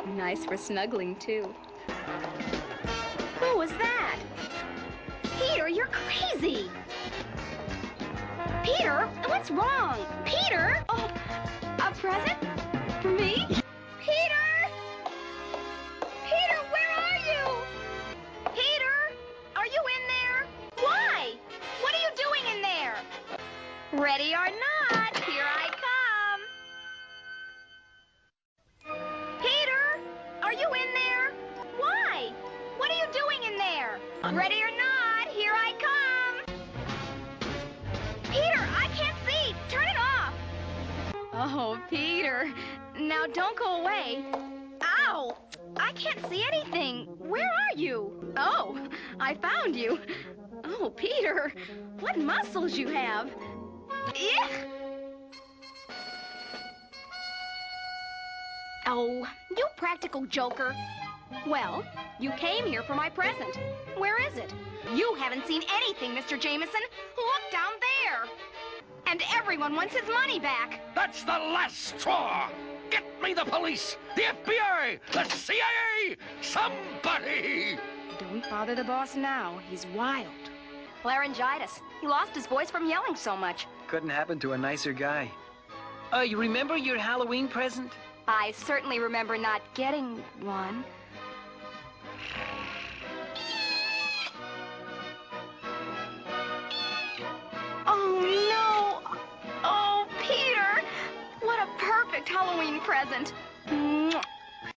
Nice for snuggling, too. Who was that? Peter, you're crazy! Peter, what's wrong? Peter! Oh, a present? For me? Peter! Peter, where are you? Peter, are you in there? Why? What are you doing in there? Ready or not, here I come. Peter, are you in there? Why? What are you doing in there? Ready or not, here I come. Peter, I can't see. Turn it off. Oh, Peter. Now don't go away. Ow! I can't see anything. Where are you? Oh, I found you. Oh, Peter, what muscles you have. Ugh. Oh, you practical joker. Well, you came here for my present. Where is it? You haven't seen anything, Mr. Jameson. Look down there. And everyone wants his money back. That's the last straw! Get me the police, the FBI, the CIA, somebody! Don't bother the boss now. He's wild. Laryngitis. He lost his voice from yelling so much. Couldn't happen to a nicer guy. You remember your Halloween present? I certainly remember not getting one. Oh, no! Oh, Peter! What a perfect Halloween present! Mwah.